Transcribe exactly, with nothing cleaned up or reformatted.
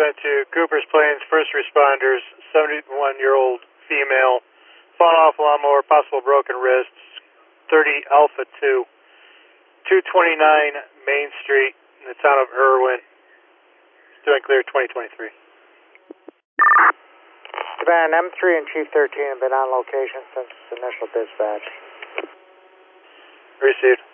sent to Cooper's Plains first responders, seventy-one-year-old female, fallen off lawnmower, possible broken wrists, thirty Alpha two, two twenty-nine Main Street in the town of Irwin. Doing clear twenty twenty-three. Savannah, M three and Chief thirteen have been on location since initial dispatch. Received.